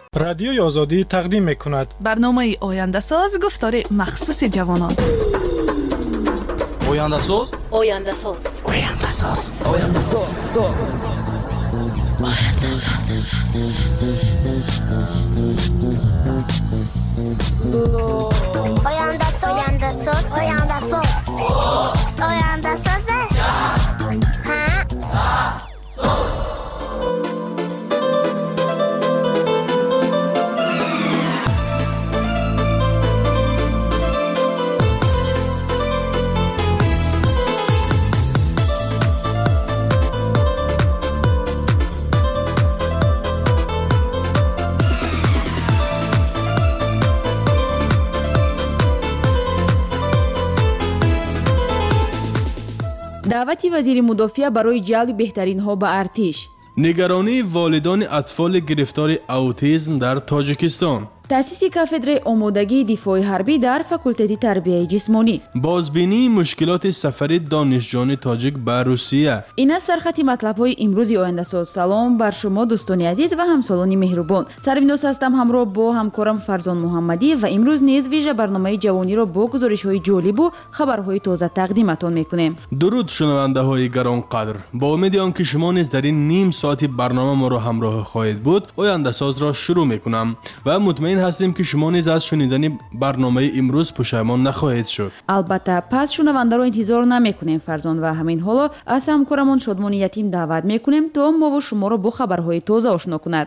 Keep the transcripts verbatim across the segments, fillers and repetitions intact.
رادیوی آزادی تقدیم می‌کند برنامه آینده ساز گفتار مخصوص جوانان. آینده ساز آینده ساز آینده ساز آینده ساز آینده ساز آینده ساز آینده ساز آینده ساز آینده ساز دعوت وزیر مدافع برای جلب بهترین ها به ارتش. نگرانی والدان اطفال گرفتار اوتیسم در تاجیکستان. تأسیس کافدره آمادگی دفاع حربی در فاکولته تربیت جسمانی. بازبینی مشکلات سفر دانشجویان تاجیک به روسیه. این است سرخط مطلب‌های امروزی آینده ساز. سلام بر شما دوستان عزیز و همسالان مهربان. سرویناس هستم همراه با همکارم فرزان محمدی و امروز نیز ویژه برنامه جوانی را با گزارش‌های جالب و خبرهای تازه تقدیمتان می‌کنیم. درود شنونده‌های گرانقدر. با امید آنکه شما نیز در این نیم ساعتی برنامه ما را همراه خواهید بود، آینده ساز را شروع می‌کنم و مطمئن هستیم که شما نیز از شنیدن برنامه امروز پشیمان نخواهید شد. البته پس شنونده را انتظار نمی‌کنیم فرزان و همین حالا از همکارمون شادمان یتیم دعوت می‌کنیم تا ما و شما را با خبرهای تازه آشنا کند.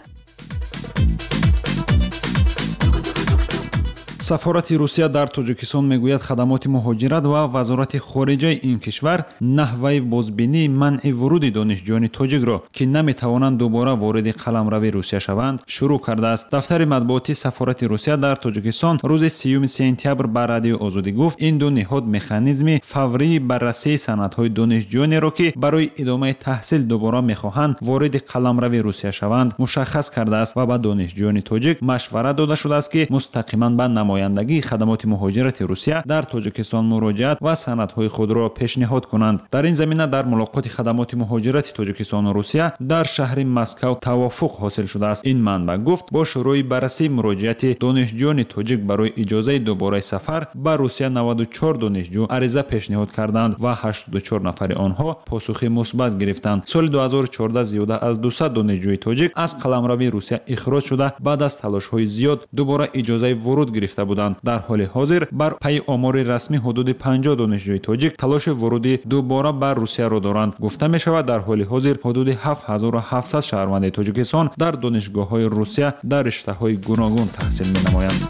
سفارت روسیه در تاجیکستان میگوید خدمات مهاجرت و وزارت خارجه این کشور نحوه بازبینی منع ورود دانشجویان تاجیک را که نمیتوانند دوباره وارد قلمرو روسیه شوند شروع کرده است. دفتر مطبوعاتی سفارت روسیه در تاجیکستان روز سیوم سپتامبر به رادیو آزادی گفت این دو نهاد مکانیزم فوری بررسی سندهای دانشجویانی را که برای ادامه تحصیل دوباره میخواهند وارد قلمرو روسیه شوند مشخص کرده است و به دانشجویان تاجیک مشورت داده شده است که مستقیما به نمایندگی خدمات مهاجرت روسیه در تاجیکستان مراجعت و سندهای خود را پیشنهاد کنند. در این زمینه در ملاقات خدمات مهاجرت تاجیکستان و روسیه در شهر مسکو توافق حاصل شده است. این منبع گفت با شروع بررسی مراجعت دانشجویان تاجیک برای اجازه دوباره سفر به روسیه نود و چهار دانشجو عریضه پیشنهاد کردند و هشتاد و چهار نفر آنها پاسخ مثبت گرفتند. سال دو هزار و چهارده زیاده از دویست دانشجوی تاجیک از قلمرو روسیه اخراج شده بعد از تلاش‌های زیاد دوباره اجازه ورود گرفته بودند. در حال حاضر بر پای آمار رسمی حدود پنجاه دانشجوی تاجیک تلاش ورودی دوباره بر روسیه را دارند. گفته می شود در حال حاضر حدود هفت هزار و هفتصد شهروند تاجیکستان در دانشگاه‌های روسیه در رشته‌های گوناگون تحصیل می‌نمایند.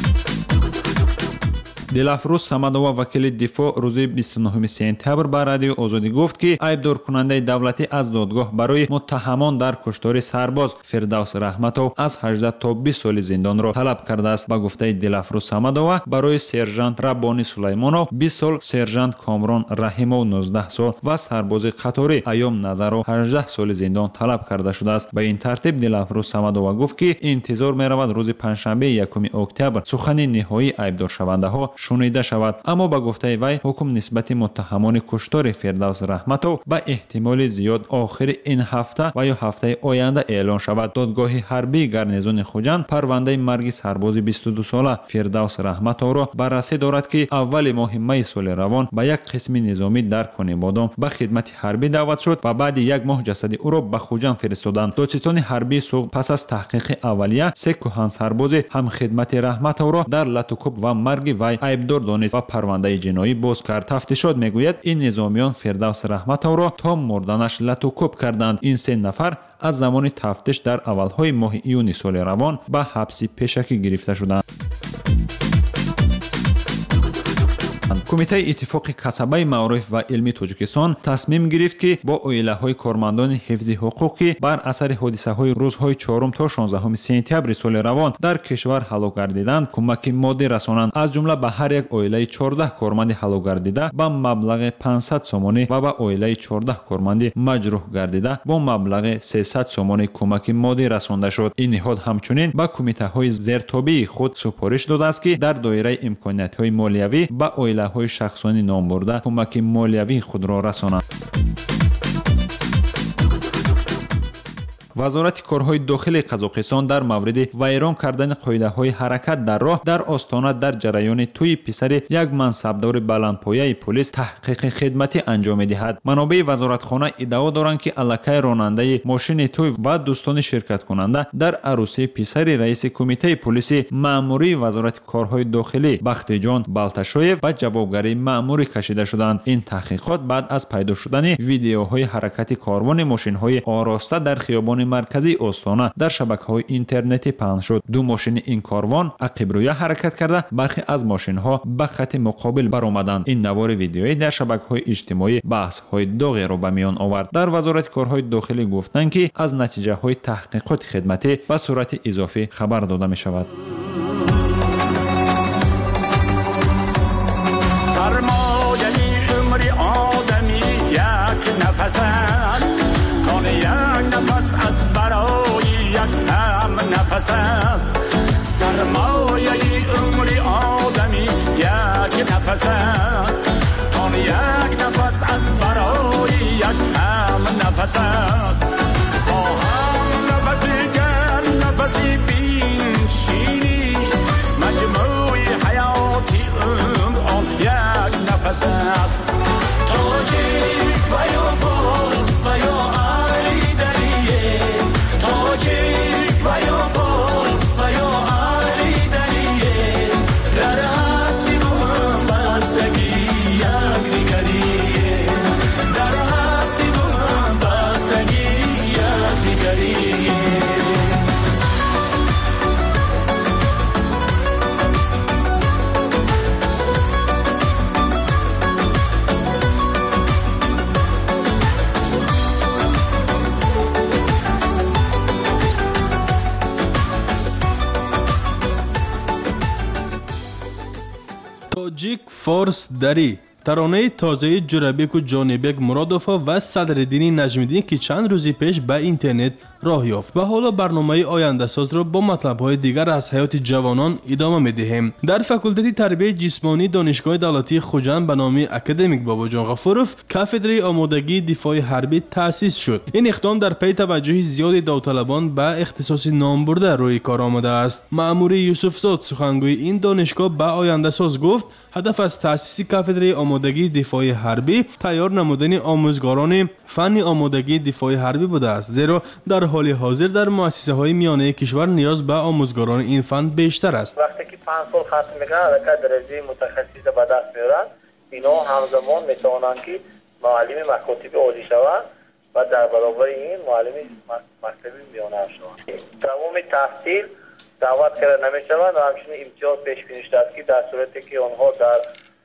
دلافروز صمدووا وکیل دفاع روز بیست و نهم سپتامبر به رادیو آزادی گفت که ایبدار کننده دولتی از دادگاه برای متهمان در کشتار سرباز فردوس رحمتوف از هجده تا بیست سال زندان را طلب کرده است. با گفته دلافروز صمدووا برای سرژانت ربانی سلیمانوف بیست سال، سرژانت کامران رحیموف نوزده سال و سرباز قطاری ایام نظرو هجده سال زندان طلب کرده شده است. به این ترتیب دلافروز صمدووا گفت که انتظار می‌رود روز پنجشنبه یکم اکتبر سخن نهایی ایبدار شونده‌ها شنیده شود. اما با گفته وی حکم نسبت متهمان کشتار فردوس رحمتوف به احتمال زیاد آخر این هفته و یا هفته آینده اعلان شود. دادگاه حربی گارنیزون خوجند پرونده مرگ سرباز بیست و دو ساله فردوس رحمتوف را بررسی دارد که اول ماه می سال روان به یک قسم نظامی در کنه‌بادام به خدمت حربی دعوت شد و بعد یک ماه جسد او را به خوجند فرستادند. دادستان حربی سوق پس از تحقیق اولیه سه کهن سرباز هم خدمت رحمتوف را در لطوکوب و مرگ وی ایبدار دانست و پرونده جنایی باز کرد. تفتیشات میگوید این نظامیان فردوس رحمتوف را تا مردنش لطوکوب کردند. این سه نفر از زمان تفتیش در اولهای ماه ایون سال روان به حبس پیشکی گرفته شدند. کمیته اتفاق کسبه معارف و علمی تاجیکستان تصمیم گرفت که با عائله‌های کارمندان حفظ حقوقی بر اثر حادثه‌های روزهای چهارم تا شانزدهم سپتامبر سال روان در کشور هلاک گردیدند کمک مادی رسانند. از جمله به هر یک عائله چهارده کارمند هلاک گردیده با مبلغ پانصد سومانی و به عائله چهارده کارمند مجروح گردیده با مبلغ سیصد سومانی کمک مادی رسانده شد. این نهاد همچنین به کمیته‌های زیرتابع خود سفارش داده است که در دایره امکانات‌های مالیوی به عائله‌های شخصانی نام برده کمک مالیوی خود را رسانند. вазорати корҳои дохилии қазоқистон дар мавриди вайрон кардани қоидаҳои ҳаракат дар роҳ дар остона дар ҷараёни тӯи писари як мансабдори баландпояи полис таҳқиқи хидматӣ анҷом медиҳад. манобаи вазоратхона иддао доранд ки аллакай ронандаи мошини тӯй ва дӯстони ширкаткунанда дар арӯсии писари раиси кумитаи полиси маъмурии вазорати корҳои дохилӣ бахтиҷон балташоев ба ҷавобгарии маъмурӣ кашида шуданд. ин таҳқиқот баъд аз пайдо шудани видеоҳои ҳаракати корвони мошинҳои ороста дар хиёбони марказии остона дар шабакаҳои интернетӣ паҳн шуд. ду мошини ин корвон ақибрӯя ҳаракат карда бархе аз мошинҳо ба хати муқобил баромаданд. ин навори видеоӣ дар шабакаҳои иҷтимоӣ баҳсҳои доғеро ба миён овард. дар вазорати корҳои дохилӣ гуфтанд ки аз натиҷаҳои таҳқиқоти хидматӣ ба сурати изофӣ хабар дода мешавад. سرمایه عمر آدمی یک نفس است آن یک نفس از برای یک هم نفس است با هم نفسی گر نفسی بینشینی مجموع حیاتی عمر آن یک نفس است تاجیک و یا فارس و یا علی دریه تاجیک و یا فارس و یا علی دریه در هستی و هم بستگی یک دیگریه در هستی و هم بستگی یک دیگریه тоҷик форс дарӣ таронаи тозаи ҷурабеку ҷонибек муродовҳо ва садриддини наҷмиддин ки чанд рӯзи пеш ба интернет роҳ ёфт ва ҳоло барномаи ояндасозро бо матлабҳои дигар аз ҳаёти ҷавонон идома медиҳем. дар факултати тарбияи ҷисмонӣ донишгоҳи давлатии хуҷанд ба номи академик бобоҷон ғафуров кафедраи омодагии дифои ҳарбӣ таъсис шуд. ин иқдом дар пайи таваҷҷӯҳи зиёди довталабон ба ихтисоси номбурда рӯи кор омадааст. маъмури юсуфзод сухангӯи ин донишгоҳ ба ояндасоз гуфт ҳадаф аз таъсиси кафедраи омодагии дифои ҳарбӣ тайёр намудани омӯзгорони фанни омодагии дифои ҳарбӣ будааст, зеро дар ҳоли ҳозир дар муассисаҳои миёнаи кишвар ниёз ба омӯзгорони ин фан бештар аст. вақте ки панҷ сол хатм мекунанд аллакай дараҷаи мутахассиса ба даст меоранд, инҳо ҳамзамон метавонанд ки муаллими макотиби олӣ шаванд ва дар баробари ин муаллими мактаби миёна шаванд. давоми таҳсил даъват карда намешаванд ва ҳамчунин имтиёз пешбинӣ шудааст ки дар сурате ки онҳо дар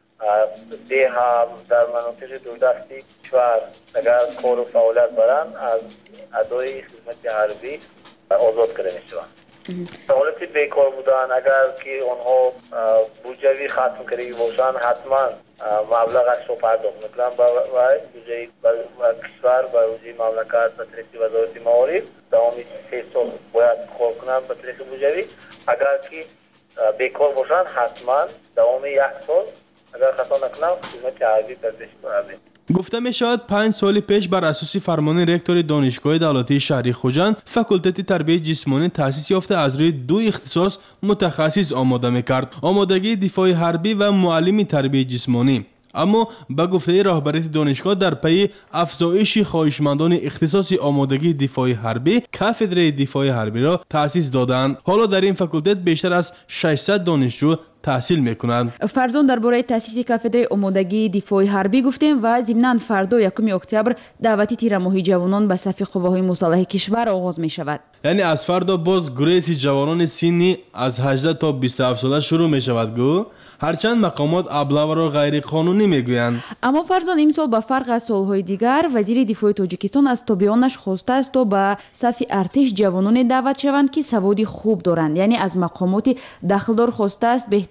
деҳа дар манотиқи дурдасти кишвар агар кору фаъолият баранд аз адои хизмати ҳарбӣ озод карда мешаванд. ҳолати бекор будан агар ки онҳо буҷавӣ хатм кардагӣ бошанд ҳатман маблағашро пардохт мекунанд ба буҷаи кишвар ба буҷаи мамлакат ба тариқи вазорати маориф давоми се сол бояд кор кунанд ба тариқи буҷавӣ. агар ки бекор бошанд ҳатман давоми як сол агар хато накунанд хизмати ҳарбӣ дар пеши барабед. гуфта мешавад панҷ соли пеш бар асоси фармони ректори донишгоҳи давлатии шаҳри хуҷанд факултати тарбияи ҷисмонӣ таъсис ёфта аз рӯи ду ихтисос мутахассис омода мекард: омодагии дифои ҳарбӣ ва муаллими тарбияи ҷисмонӣ. аммо ба гуфтаи роҳбарияти донишгоҳ дар пайи афзоиши хоҳишмандони ихтисоси омодагии дифои ҳарбӣ кафедраи дифои ҳарбиро таъсис доданд. ҳоло дар ин факултет бештар аз шашсад донишҷӯ таҳсил мекунанд. фарзон дар бораи таъсиси кафедраи омодагии дифои ҳарбӣ гуфтем ва зимнан фардо якуми октябр даъвати тирамоҳи ҷавонон ба сафи қувваҳои мусаллаҳи кишвар оғоз мешавад. яъне аз фардо боз гурези ҷавонони синни аз ҳаждаҳ то бисту ҳафт сола шурӯъ мешавад гӯ? ҳарчанд мақомот аблаваро ғайриқонунӣ мегӯянд. аммо фарзон имсол ба фарқ аз солҳои дигар вазири дифои тоҷикистон аз тобиёнаш хостааст то ба сафи артиш ҷавононе даъват шаванд ки саводи хуб доранд, яъне аз мақомоти дахлдор хостааст беҳтар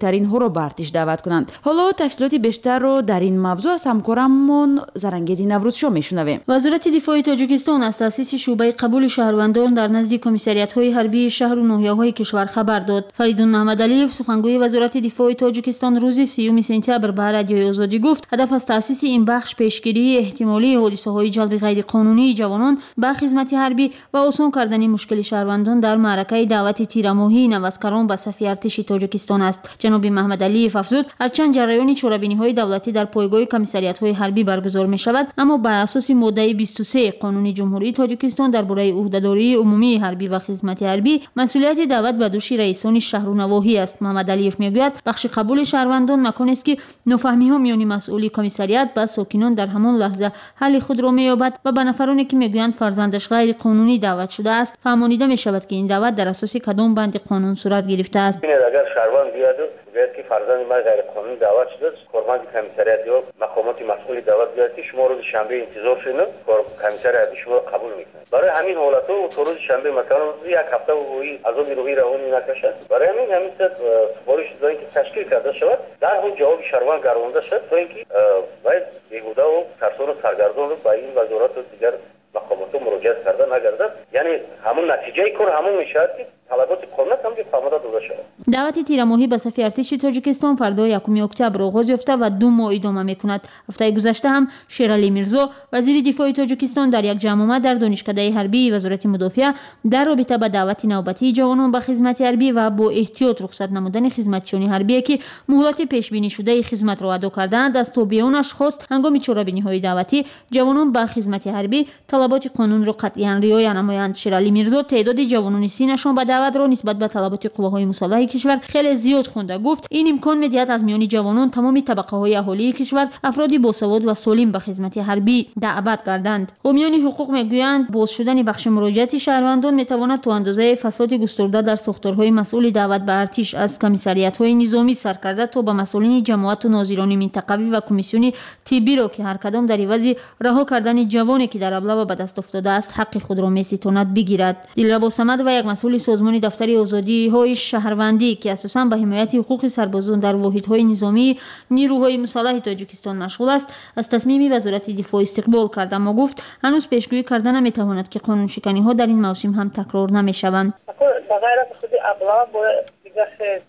بهترین‌ها را به ارتش دعوت کنند. حالا تفصیلات بیشتر رو در این موضوع از همکارمون زرنگیز نوروزشاه میشنویم. وزارت دفاع تاجیکستان از تأسیس شعبه قبول شهروندان در نزد کمیسریات‌های حربی شهر و ناحیه‌های کشور خبر داد. فریدون محمدعلیف سخنگوی وزارت دفاع تاجیکستان روز سیوم سپتامبر به رادیوی آزادی گفت هدف از تأسیس این بخش پیشگیری احتمالی حادثه‌های جلب غیرقانونی جوانان به خدمت حربی و آسان کردن مشکل شهروندان در معرکه دعوت تیرماهی نوسکران به صف ارتش تاجیکستان است. جناب محمدعلیف افزود هرچند جریان چاره‌بینی‌های دولتی در پایگاه کمیسریات‌های حربی برگزار می‌شود اما بر اساس ماده بیست و سه قانون جمهوری تاجیکستان درباره عهده‌داری عمومی حربی و خدمت حربی مسئولیت دعوت به دوش رئیسان شهر و نواحی است. محمدعلیف میگوید بخش قبول شهروندان مکانی است که نفهمی‌ها میان مسئولی کمیسریات با ساکنان در همان لحظه حل خود را می‌یابد و به نفرانی که میگویند فرزندش غیر قانونی دعوت شده است فهمانیده می‌شود که این دعوت در اساس کدام بند قانون صورت گرفته است. اگر شهروند بیاد بیاد که فرزند ما غیر قانونی دعوت شده است کارمند کمیسریات یا مقامات مسئول دعوت بیاد که شما روز شنبه انتظار شین کمیسریات شما قبول میکنه. برای همین حالتو تو روز شنبه مثلا یک هفته و عذاب روحی روانی نکشد. برای همین همین سفارش دادن که تشکیل کرده شود در اون جواب شهروند گردانده شد تا اینکه باید بیهوده و ترسان و سرگردان رو با این وزارت و دیگر مقامات مراجعه کرده نگردد. یعنی همون نتیجه کار همون میشه که طلبات قانون هم که فهمیده داده شده. دعوت تیرماهی به صف ارتش تاجیکستان فردا یکم اکتبر آغاز یافته و دو ماه ادامه میکند. هفته گذشته هم شیرعلی میرزا وزیر دفاع تاجیکستان در یک جمع در دانشکده حربی وزارت مدافع در رابطه با دعوت نوبتی جوانان به خدمت حربی و با احتیاط رخصت نمودن خدمتچیان حربی که مهلت پیش بینی شده خدمت را ادا کردند از تابعیانش خواست هنگام چاره‌بینی‌های دعوتی جوانان به خدمت حربی طلبات قانون را قطعاً رعایت نمایند. شیرعلی میرزا تعداد جوانان سینشان به دعوت را نسبت به طلبات قواهای مسلح کشور خیلی زیاد خونده. گفت این امکان می‌دهد از میان جوانان تمام طبقه‌های اهالی کشور افرادی باسواد و سالم به خدمت حربی دعوت کردند. حامیان حقوق میگویند باز شدن بخش مراجعت شهروندان میتواند تا اندازه فساد گسترده در ساختارهای مسئول دعوت به ارتش از کمیسریات‌های نظامی سرکرده تا به مسئولین جماعت و ناظران منطقوی و کمیسیون طبی را که هر کدام در عوض رها کردن جوانی که در ابله به دست افتاده است حق خود را می‌ستاند بگیرد. دلربا صمد و یک مسئول سازمان دفتر آزادی‌های شهروندی که اساساً به حمایت حقوق سربازان در واحدهای نظامی نیروهای مسلح تاجیکستان مشغول است از تصمیم وزارت دفاع استقبال کرد اما گفت هنوز پیشگویی کردن نمی‌تواند که قانون شکنی‌ها در این موسم هم تکرار نمی‌شوند. بغیر از خود ابلا با دیگه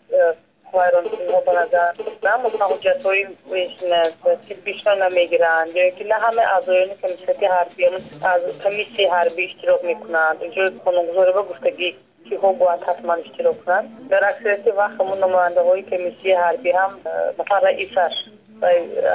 وایران ها به نظر نه متوجه های که بیشتر نمیگیرند یا که نه همه اعضایان کمیسیون حربی از کمیسی حربی اشتراک میکنند. اینجا قانونگذاری با گفتگی که ها باید حتما اشتراک کنند. در اکثریت وقت همون نماینده های کمیسی حربی هم مثلا رئیسش و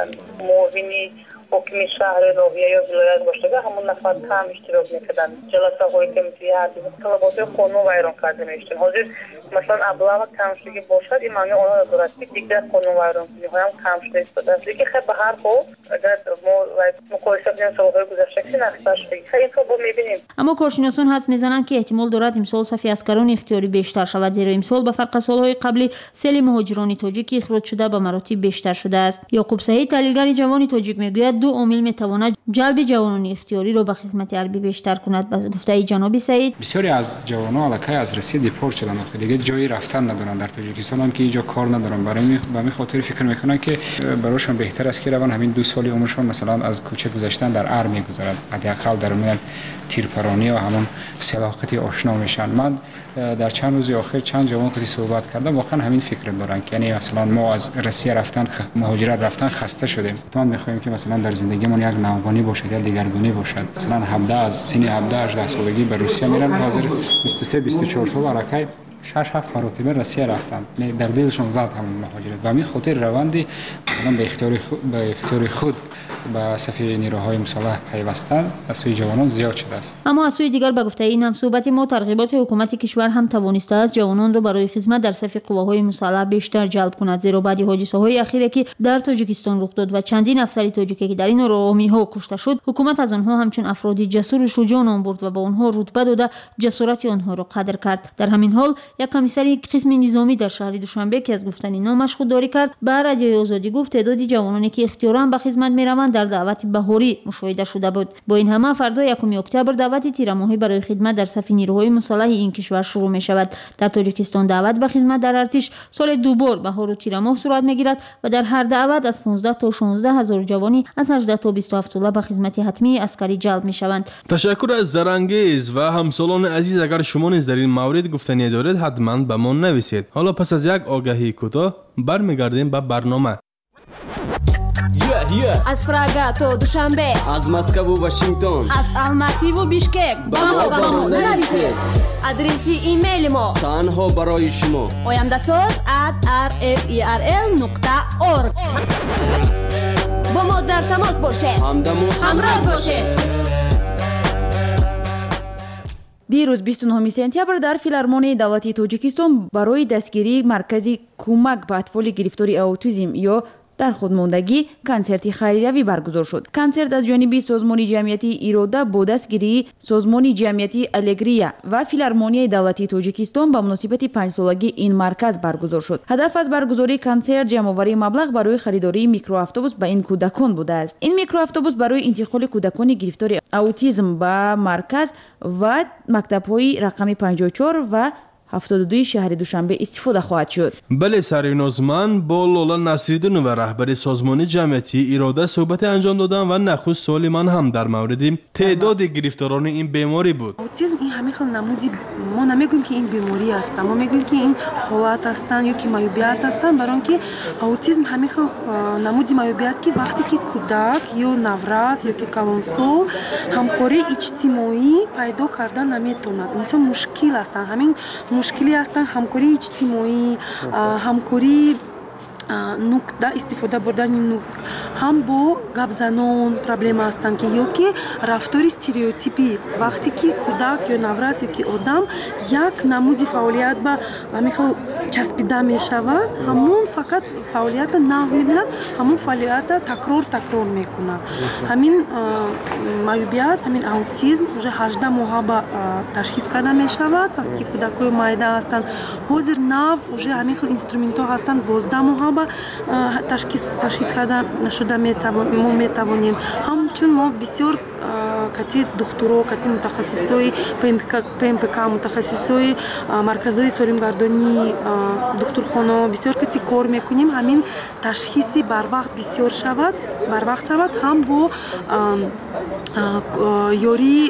معاونی حکمی شهر ناحیه یا ولایت باشده همون نفر کم اشتراک میکردن. جلسه های کمیسی حربی طلبات قانون ویران کرده میشتن. حاضر مثلا ابلا و کمشدگی باشد این معنی آنها دارد که دیگر قانون ویران کنی های هم کمشده استاده است. لیکن خیلی به هر حال اگر ما مقایسه کنیم سالهای گذشته که نقصه شده خیلی این با میبینیم. اما کارشناسان حدس میزنند که احتمال دارد امسال صف اسکران اختیاری بیشتر شود زیرا امسال به فرق سالهای قبلی سیل مهاجران تاجیک اخراج شده به مراتب بیشتر شده است. یعقوب سعید تحلیلگر جوان تاجیک میگوید دو عامل میتواند جلب جوانان اختیاری را به خدمت حربی بیشتر کند. به گفته جناب سعید بسیاری از جوانان علاقه از روسیه دیپورت شدن و دیگه جایی رفتن ندارن در تاجیکستان هم که اینجا کار ندارن برای می به می خاطر فکر میکنن که براشون بهتر است که روان همین دو سالی عمرشون مثلا از کوچه گذشتن در ار میگذرد حداقل در میان تیرپرانی و همون سلاحقتی آشنا میشن. من در چند روز اخیر چند جوان که صحبت کردم واقعا همین فکر دارن که یعنی مثلا ما از روسیه رفتن خ... مهاجرت رفتن خسته شدیم. ما میخوایم که مثلا در زندگیمون یک نوگانی باشد یا دیگرگونی باشد. مثلا هفده از سن هفده هجده سالگی به روسیه میرن حاضر بیست و سه بیست و چهار سال علاقه شش هفت مرتبه روسیه رفتن در دلشون زد همون مهاجرت و می خاطر روندی مثلا به اختیار خود به اختیار خود به صف نیروهای مسلح پیوستن از سوی جوانان زیاد شده است. اما از سوی دیگر به گفته این هم صحبت ما ترغیبات حکومت کشور هم توانسته است جوانان را برای خدمت در صف قواهای مسلح بیشتر جلب کند زیرا بعد حادثه‌های اخیری که در تاجیکستان رخ داد و چندین افسر تاجیکی که در این راهمی‌ها کشته شد حکومت از آنها همچون افرادی جسور و شجاع نام برد و با آنها رتبه داده جسارت آنها را قدر کرد. در همین حال یک کمیسر قسم نظامی در شهر دوشنبه که از گفتن نامش خودداری کرد به رادیوی آزادی گفت تعدادی جوانانی که اختیاراً به خدمت می‌روند дар даъвати баҳорӣ мушоҳида шуда буд. бо ин ҳама фардо якуми октябр даъвати тирамоҳӣ барои хидмат дар сафи нирӯҳои мусаллаҳи ин кишвар шурӯъ мешавад. дар тоҷикистон даъват ба хизмат дар артиш соли дубор баҳору тирамоҳ сурат мегирад ва дар ҳар даъват аз понздаҳ то шонздаҳ ҳазор ҷавонӣ аз ҳаждаҳ то бисту ҳафт сола ба хизмати ҳатмии аскарӣ ҷалб мешаванд. ташаккур аз Зарангез ва ҳамсолони азиз. Агар шумо низ дар ин маврид гуфтание доред ҳатман ба мо нависед. ҳоло пас аз як огаҳии кӯтоҳ бармегардем ба барнома. аз Прага то Душанбе, аз Москву Вашингтон, аз Алмативу Бишкек ба мо ба мо нависед. адреси имейли мо танҳо барои шумо ояндасоз at r f e r l нуқта org. бо мо дар тамос бошед, ҳамдамо ҳамроҳ бошед. дирӯз бисту нӯҳуми сентябр дар филармонияи давлатии тоҷикистон барои дастгирии маркази кӯмак ба атфоли гирифтори аутизм ё дар худмондагӣ консерти хайриявӣ баргузор шуд. консерт аз ҷониби созмони ҷамъиятии ирода бо дастгирии созмони ҷамъиятии алегрия ва филармонияи давлатии тоҷикистон ба муносибати панҷсолагии ин марказ баргузор шуд. ҳадаф аз баргузории консерт ҷамъоварии маблағ барои харидории микроавтобус ба ин кӯдакон будааст. ин микроавтобус барои интиқоли кӯдакони гирифтори аутизм ба марказ ва мактабҳои рақами панҷоҳу чор ва ҳафтоду дуи шаҳри Душанбе истифода хоҳад шуд. бале сарвиноз, ман бо Лола Насриддинова раҳбари созмони ҷамъиятии ирода суҳбате анҷом додам ва нахуст суоли ман ҳам дар мавриди теъдоди гирифторони ин беморӣ буд. аутизм ин ҳамин хел намуди мо намегӯем ки ин беморӣ ҳастанд, мо мегӯем ки ин ҳолат ҳастанд ё ки маъюбият ҳастанд, барои он ки аутизм ҳамин хел намуди маъюбият ки вақте ки кӯдак ё наврас ё ки калонсол ҳамкории иҷтимоӣ пайдо карда наметавонад. мисол мушкил ҳастанд, ҳамин мушкилӣ ҳастанд ҳамкории иҷтимоӣ, ҳамкории нукта истифода бурдани нук ҳам бо гапзанон проблема ҳастанд ки ё ки рафтори стереотипӣ вақте ки кӯдак ё наврас ё ки одам як намуди фаъолият ба ҳамин хел часпида мешавад, ҳамон фақат фаъолията нағз мебинад, ҳамон фаъолията такрор такрор мекунад. ҳамин маъюбият, ҳамин аутизм уже ҳаждаҳ моҳа ба ташхис карда мешавад. вақте ки кӯдакҳои майда ҳастанд, ҳозир нав уже ҳамин хел инструментҳо ҳастанд, двоздаҳ моҳа ба ташхис карда шуда мо метавонем. ҳамчун мо бисёр кати духтуро, кати мутахассисои пмпк, мутахассисои марказҳои солимгардонӣ, духтурхона бисёр кати кор мекунем, ҳамин ташхиси барвақт бисёр шавад, барвақт шавад, ҳам бо ёрии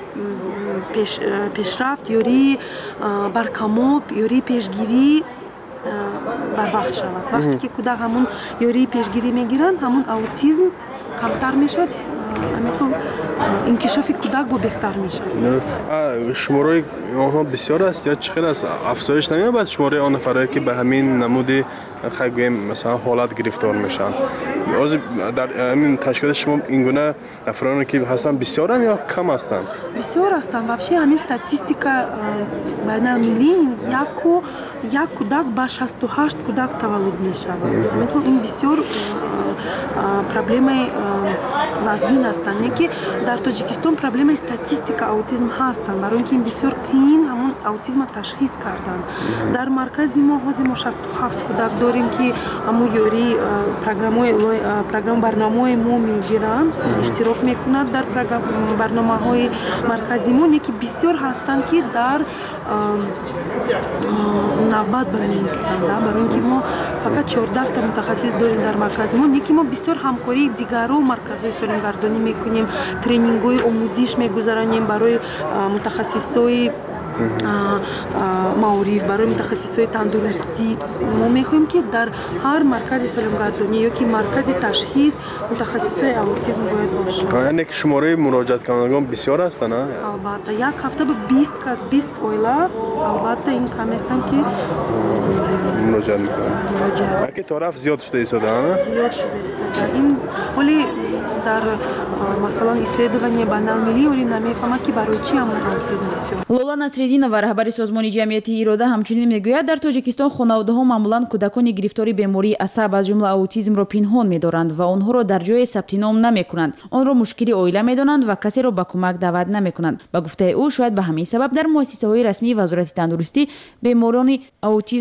пешрафт, ёрии баркамол, ёрии пешгирӣ барвақт шавад. вақте ки кӯдак ҳамон ёрии пешгирӣ мегиранд, ҳамон аутизм камтар мешавад, инкишофи кӯдак бо беҳтар мешавад. шумораи онҳо бисёр аст ё чӣ хел аст? афзоиш намеёбад шумораи он нафарое ки ба ҳамин намуди хай гӯем масалан ҳолат гирифтор мешаванд? ҳозир дар ҳамин ташкилоти шумо ин гуна нафароне ки ҳастанд бисёранд ё кам ҳастанд? бисёр ҳастанд. вообще ҳамин статистика байналмиллӣ яку як кӯдак ба шасту ҳашт кӯдак таваллуд мешавад. ҳамин ин бисёр проблемаи вазмин ҳастанд. не ки дар Тоҷикистон проблемаи статистика аутизм ҳастанд, барои он ки ин бисёр қиин ҳамон аутизма ташхис кардан. дар маркази мо ҳозир мо шасту ҳафт кӯдак дорем ки ҳамон ёрии программаи программа барномаҳои мо мегиранд, иштирок мекунад дар барномаҳои маркази мо. не ки бисёр ҳастанд ки дар навбат ба меистанд, барои он ки мо фақат чордаҳ та мутахассис дорем дар маркази мо. не ки мо бисёр ҳамкории дигару марказҳои солимгардонӣ мекунем, тренингҳои омӯзиш мегузаронем барои мутахассисои маориф, барои мутахассисои тандурустӣ. мо мехоҳем ки дар ҳар маркази солимгардонӣ ё ки маркази ташхис мутахассисои аутизм бояд бошад. яъне ки шумораи муроҷиаткунандагон бисёр ҳастанд? албатта як ҳафта ба бист кас, бист оила, албатта ин кам ҳастанд ки муроҷиат мекунанд. яке тараф зиёд шуда истодаанд? зиёд шуда истода. ин ҳоли дар масалан исследование байналмиллӣ ҳоли намефаҳмад ки барои чӣ ҳамон аутизм бисёр. Лола Насриддинова раҳбари созмони ҷамъиятии ирода ҳамчунин мегӯяд, дар Тоҷикистон хонаводаҳо маъмулан кӯдакони гирифтори бемории асаб аз ҷумла аутизмро пинҳон медоранд ва онҳоро дар ҷое сабти ном намекунанд. онро мушкили оила медонанд ва касеро ба кӯмак даъват намекунанд. ба гуфтаи ӯ, шояд ба ҳамин сабаб дар муассисаҳои расмии вазорати тандурустӣ беморони аутизм то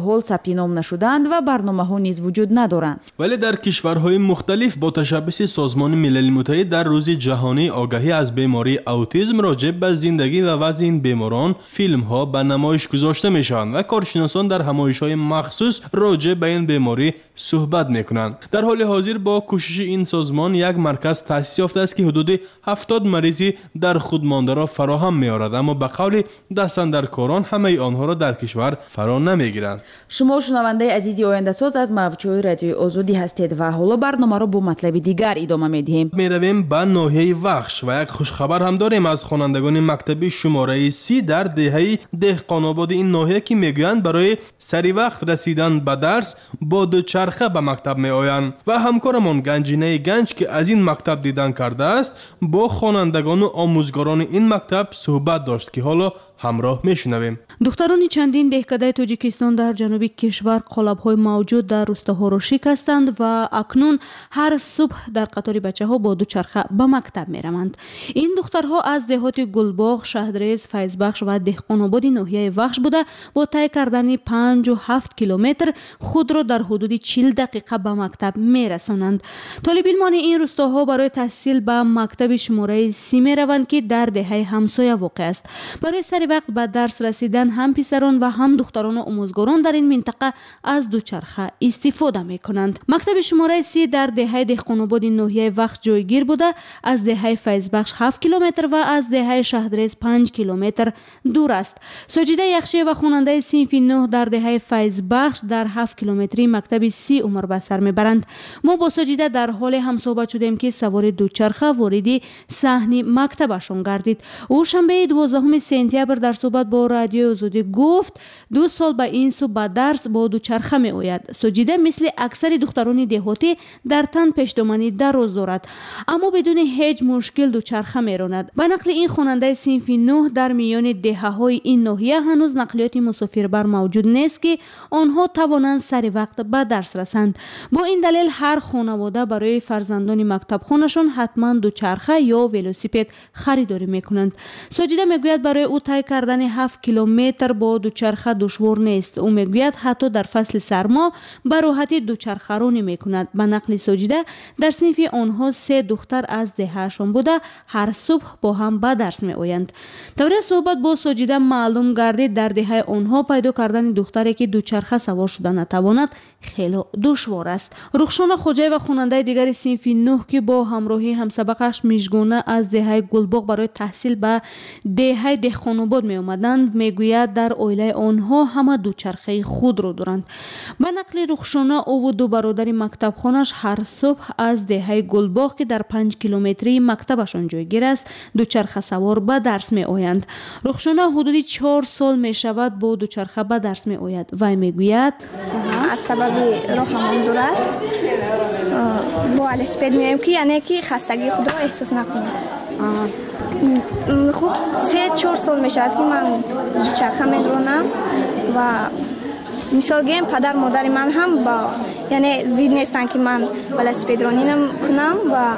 حال ثبت نام نشدند و برنامه‌ها نیز وجود ندارند. ولی در کشورهای مختلف با تشبث سازمان ملل متحد در روز جهانی آگاهی از بیماری اوتیسم راجع به زندگی و وضع این بیماران فیلم ها به نمایش گذاشته میشوند و کارشناسان در همایش های مخصوص راجع به این بیماری صحبت میکنند. در حال حاضر با کوشش این سازمان یک مرکز تأسیس یافته است که حدود هفتاد مریضی در خودمانده را فراهم می‌آورد، اما به قول دستاندرکاران همه آنها را در کشور فرا نمیگیرند. شما شنونده عزیزی آینده ساز از موجهای رادیوی آزادی هستید و حالا برنامه را با مطلب دیگر ادامه میدهیم. میرویم به ناحیه وخش و یک خوشخبر هم داریم از خوانندگان مکتبی شماره سی در دهه دهقان‌آباد این ناحیه که میگویند برای سری وقت رسیدن به درس با دوچرخه به مکتب میآیند و همکارمان گنجینه گنج که از این مکتب دیدن کرده است با خوانندگان و آموزگاران این مکتب صحبت داشت که حالا همراه میشنویم. دختران چندین دهکده تاجیکستان در جنوبی کشور قالب‌های موجود در روستاها را شکستند و اکنون هر صبح در قطار بچه‌ها با دوچرخه به مکتب میروند. این دخترها از دهات گلباغ، شهدرز، فیضبخش و دهقان‌آباد ناحیه وخش بوده با طی کردن پنج و هفت کیلومتر خود را در حدود چهل دقیقه به مکتب میرسانند. طالب علمان این روستاها برای تحصیل به مکتب شماره سی میروند که در دهه همسایه واقع است. برای سر وقت به درس رسیدن هم پسران و هم دختران و آموزگاران در این منطقه از دوچرخه استفاده می کنند. مکتب شماره سی در دهه دهقان‌آباد ناحیه وخش جایگیر بوده، از دهه فیضبخش هفت کیلومتر و از دهه شهدرز پنج کیلومتر دور است. ساجده یخشی و خواننده صنف نه در دهه فیضبخش در هفت کیلومتری مکتب سی عمر به سر میبرند. ما با ساجده در حال همصحبت شدیم که سوار دوچرخه وارد صحن مکتبشان گردید. او شنبه دوازدهم سپتامبر در صحبت با رادیو آزادی گفت دو سال به این سو به درس با دوچرخه می آید. ساجده مثل اکثر دختران دهاتی در تن پشتومانی دراز دارد، اما بدون هیچ مشکل دوچرخه می راند. به نقل این خواننده صنف نه در میان دهه های این ناحیه هنوز نقلیات مسافربر موجود نیست که آنها توانند سر وقت به درس رسند. با این دلیل هر خانواده برای فرزندان مکتب خانشان حتما دوچرخه یا ولوسیپد خریداری می کنند. ساجده می گوید برای او طی کردن هفت کیلومتر با دوچرخه دشوار نیست. او میگوید حتی در فصل سرما به راحتی دوچرخه رانی میکند. به نقل ساجده در صنف آنها سه دختر از دههشان بوده هر صبح با هم به درس میآیند. طوری صحبت با ساجده معلوم گردید در دهه آنها پیدا کردن دختری که دوچرخه سوار شده نتواند خیلی دشوار است. رخشان خوجای و خواننده دیگر صنف نه که با همراهی همسبقش میژگونه از دهه گلباغ برای تحصیل به دهه دهقان‌آباد می آمدند میگوید در عائله آنها همه دوچرخه خود را دارند. به نقل رخشانه او و دو برادر مکتب خانش هر صبح از دهه گلباغ که در پنج کیلومتری مکتبشان جایگیر است دوچرخه سوار به درس می آیند. رخشانه حدود چهار سال می شود با دوچرخه به درس می آید و میگوید از سبب راهمان دور است با ولسپد میایم که یعنی که خستگی خود را احساس نکنم. خوب سه چهار سال می شود که من دوچرخه میرانم و مثال گیم پدر مادر من هم با یعنی زید نیستن که من ولسپد رانی کنم و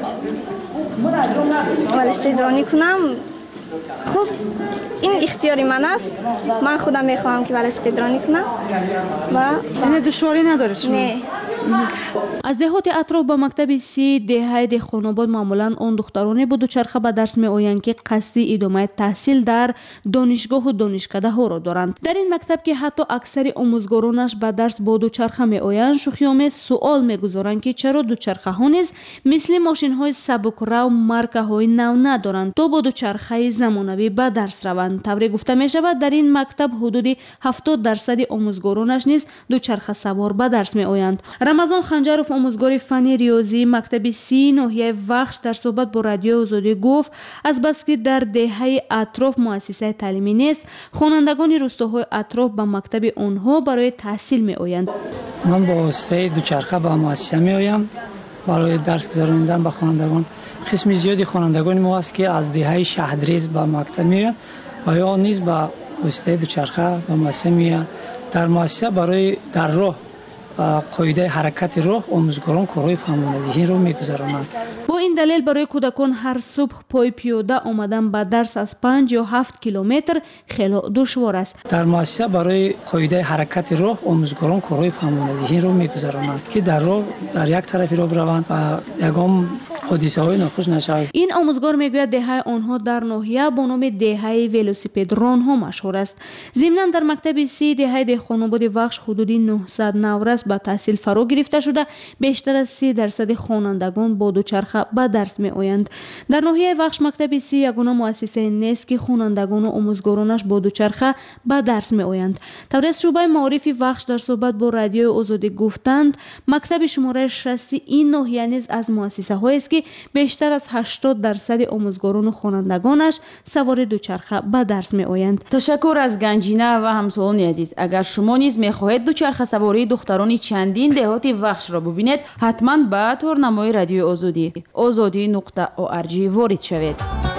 ولسپد رانی کنم. خوب این اختیاری من است، من خودم میخواهم که ولسپد رانی کنم و یعنی دشواری نداره شما؟ نه. از دهات اطراف به مکتب سی دهه دهقان‌آباد معمولا آن دخترانی با دوچرخه به درس می آیند که قصدی ادامه تحصیل در دانشگاه و دانشکده ها را دارند. در این مکتب که حتی اکثر آموزگارانش به درس با دوچرخه می آیند شوخی‌آمیز سوال می گذارند که چرا دوچرخه ها نیز مثل ماشین های سبک‌رو مارکه های نو ندارند تا با دوچرخه زمانوی به درس روند. طوری گفته می شود در این مکتب حدود هفتاد درصد آموزگارانش نیز دوچرخه سوار به درس می آیند. رمضان خنجروف آموزگار فنی ریاضی مکتب سی ناحیه وخش در صحبت با رادیو آزادی گفت از بس که در دهه اطراف مؤسسه تعلیمی نیست خوانندگان روستاهای اطراف به مکتب آنها برای تحصیل می آیند. من با واسطه دوچرخه به مؤسسه می آیم برای درس گذراندن به خوانندگان. قسم زیادی خوانندگان ما است که از دهه شهدرز به مکتب می آیند و یا نیز به واسطه دوچرخه به مؤسسه می آیند. در مؤسسه برای در راه қоидаи ҳаракати роҳ омӯзгорон корҳои фаҳмонадиҳиро мегузаронанд. бо ин далел барои кӯдакон ҳар субҳ пой пиёда омадан ба дарс аз панҷ ё ҳафт километр хело душвор аст. дар муассиса барои қоидаи ҳаракати роҳ омӯзгорон корҳои фаҳмонадиҳиро мегузаронанд ки дар роҳ дар як тарафи роҳ бираванд ва ягон ҳодисаҳои нохуш нашавад. ин омӯзгор мегӯяд деҳаи онҳо дар ноҳия бо номи деҳаи велосипедронҳо машҳур аст. зимнан дар мактаби си деҳаи деҳқонободи вахш ҳудуди нӯҳсад наврас ба таҳсил фаро гирифта шуда бештар аз си дарсади хонандагон бо дучарха ба дарс меоянд. дар ноҳияи вахш мактаби си ягона муассисае нест ки хонандагону омӯзгоронаш бо дучарха ба дарс меоянд. тавриас шӯъбаи маорифи вахш дар суҳбат бо радиои озодӣ гуфтанд мактаби шумораи шасти ин ноҳия низ аз муассисаҳоест ки бештар аз ҳаштод дарсади омӯзгорону хонандагонаш савори дучарха ба дарс меоянд. ташаккур аз Ганҷина ва ҳамсолони азиз. агар шумо низ мехоҳед дучархасавории духтарони чандин деҳоти вахшро бубинед ҳатман ба торнамои радиои озодӣ озодӣ нуқта орг ворид шавед.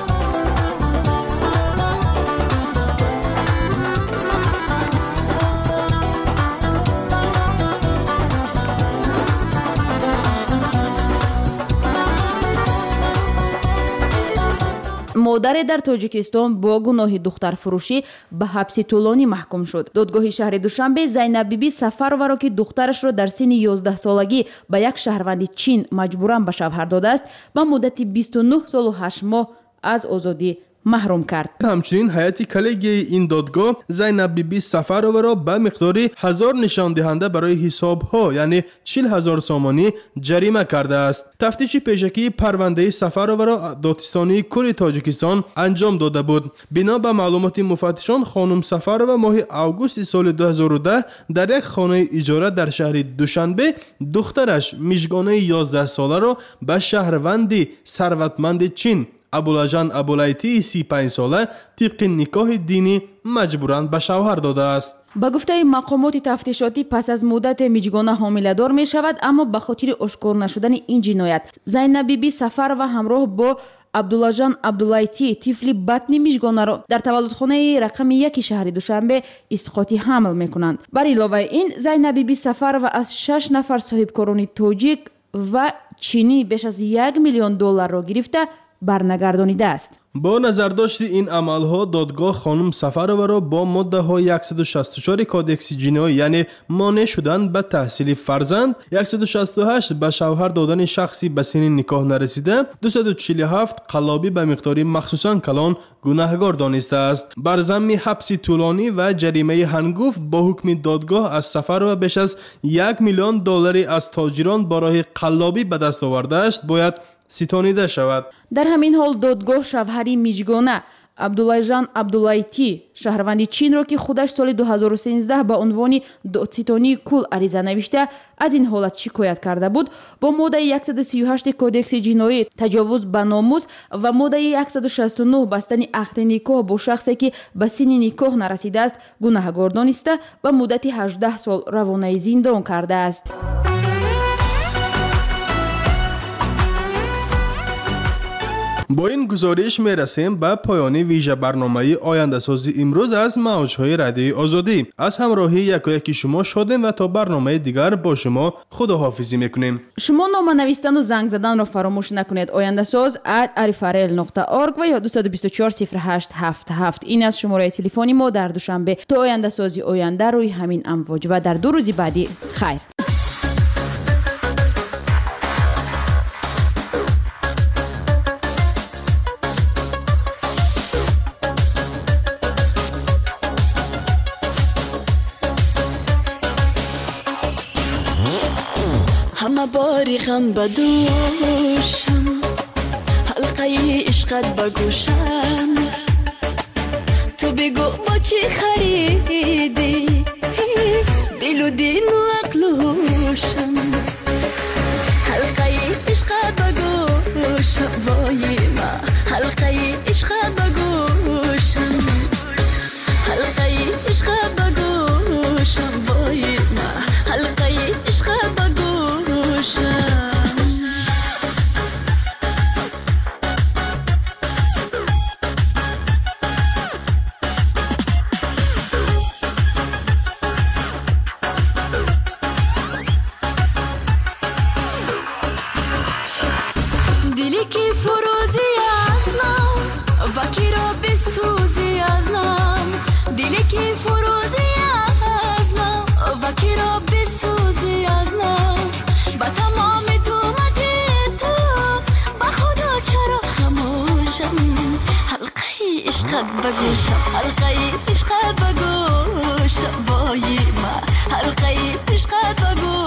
модаре дар тоҷикистон бо гуноҳи духтарфурӯшӣ ба ҳабси тӯлонӣ маҳкум шуд. додгоҳи шаҳри душанбе Зайнаб биби Сафарованро ки духтарашро дар синни ёздаҳсолагӣ ба як шаҳрванди чин маҷбуран ба шавҳар додааст ба муддати бисту нӯҳ солу ҳашт моҳ аз озодӣ маҳрум кард. ҳамчунин ҳайати коллегияи ин додгоҳ Зайнаб биби Сафароваро ба миқдори ҳазор нишондиҳанда барои ҳисобҳо яъне чил ҳазор сомонӣ ҷарима кардааст. тафтиши пешакии парвандаи Сафароваро додистонии кули Тоҷикистон анҷом дода буд. бино ба маълумоти муфаттишон хонум Сафарова моҳи августи соли ду ҳазору даҳ дар як хонаи иҷора дар шаҳри Душанбе духтараш мижгонаи ёздаҳсоларо ба шаҳрванди сарватманди чин Абулажан Абулайтии си и панҷ сола тибқи никоҳи динӣ маҷбуран ба шавҳар додааст. ба гуфтаи мақомоти тафтишотӣ пас аз муддате миҷгона ҳомиладор мешавад, аммо ба хотири ошкор нашудани ин ҷиноят Зайнаб биби Сафарова ҳамроҳ бо Абдуллажан Абдулайти тифли батни миҷгонаро дар таваллудхонаи рақами яки шаҳри Душанбе исқоти ҳамл мекунанд. бар иловаи ин Зайнаб биби Сафарова аз шаш нафар соҳибкорони тоҷик ва чинӣ беш аз як миллион долларро гирифта барнагардонидааст. бо назардошти ин амалҳо додгоҳ хонум Сафароваро бо моддаҳои яксаду шасту чори кодекси ҷиноӣ яъне монеъ шудан ба таҳсили фарзанд, яксаду шасту ҳашт ба шавҳар додани шахси ба синни никоҳ нарасида, дусаду чилу ҳафт қаллобӣ ба миқдори махсусан калон гунаҳгор донистааст. бар замми ҳабси тӯлонӣ ва ҷаримаи ҳангуфт бо ҳукми додгоҳ аз Сафарова беш аз як миллион доллари аз тоҷирон бо роҳи қаллобӣ ба даст овардааш бояд ситонида шавад. дар ҳамин ҳол додгоҳ шавҳари миҷгона Абдуллажан Абдулайти шаҳрванди чинро ки худаш соли ду ҳазору сенздаҳ ба унвони додситонии кул ариза навишта аз ин ҳолат шикоят карда буд, бо моддаи яксаду сию ҳашти кодекси ҷиноӣ таҷовуз ба номус ва моддаи яксаду шасту нӯҳ бастани ақди никоҳ бо шахсе ки ба синни никоҳ нарасидааст гунаҳгор дониста ба муддати ҳаждаҳ сол равонаи зиндон кардааст. бо ин гузориш мерасем ба поёни вижа барномаи ояндасози имрӯз аз мавҷҳои радиои озодӣ. аз ҳамроҳии якояки шумо шодем ва то барномаи дигар бо шумо худоҳофизӣ мекунем. шумо нома навистану занг заданро фаромӯш накунед. ояндасоз at arifarel нуқта орг ва ё ду бисту чор сифр ҳашт ҳафт ҳафт ин аст шумораи телефони мо дар Душанбе. то ояндасози оянда рӯи ҳамин амвоҷ ва дар ду рӯзи баъдӣ хайр. همه باری غم بدوشم حلقه عشقت بگوشم تو بگو با چی خریدی دل و دین و عقل و هوشم حلقه عشقت بگوشم وای ما حلقه عشقت بگوشم حلقه عشقت بگوشم وای ما حلقه عشقت بگوشم عشقت بگوشم حلقه عشقت بگوش بایی ما حلقه عشقت بگوش